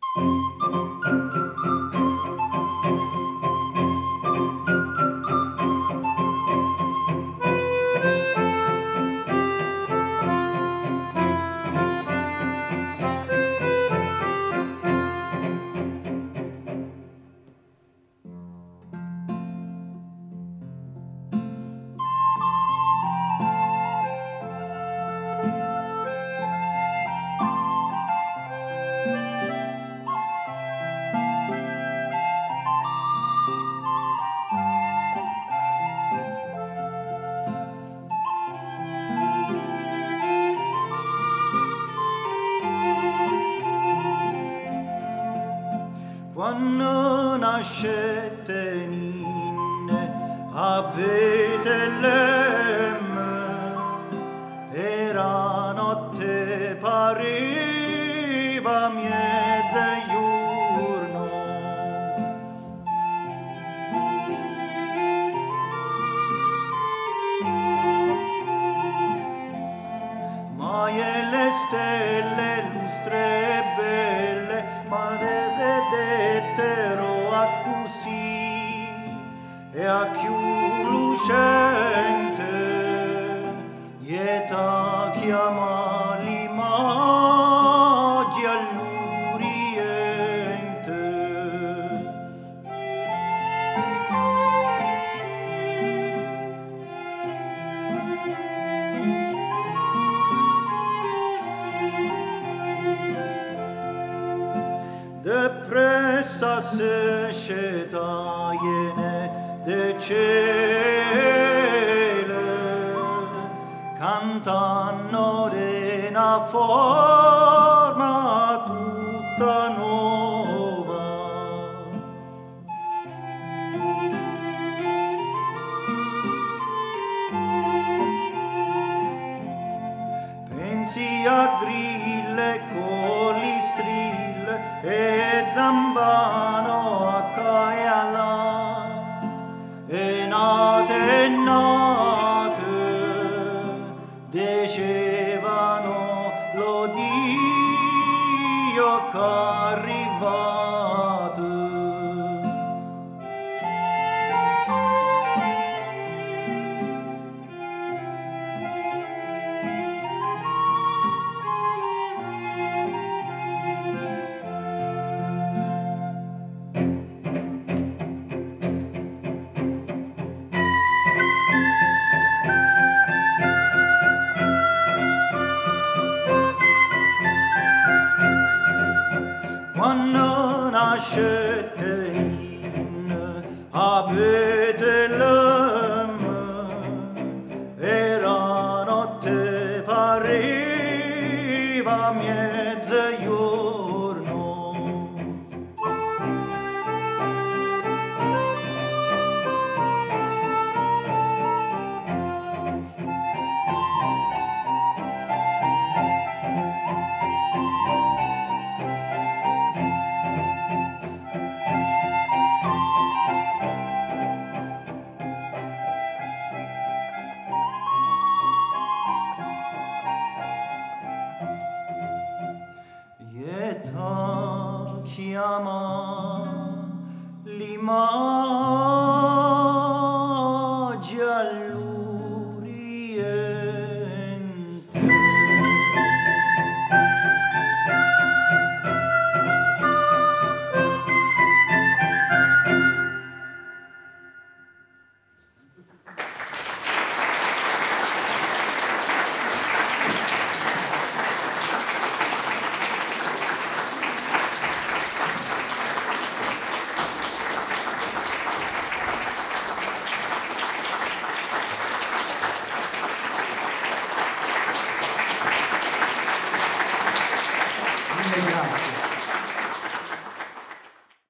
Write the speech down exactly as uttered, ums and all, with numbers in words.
Quando nascette Ninne a Betlemme, era notte, pareva mezzogiorno. Ma e le stelle lustre belle, ma le vedettero a così e a più lucente, ieta chiama l'imagine all'Oriente. Depressa se scetaiene de cielo, cantano de una forma tutta nuova. Pensi a grille, colistrille e zambano a qua e a là, e nate e nate dicevano l'odio che arrivato. Quando nascette Ninne a Betlemme, era notte, pareva mezzogiorno. Ieta chiama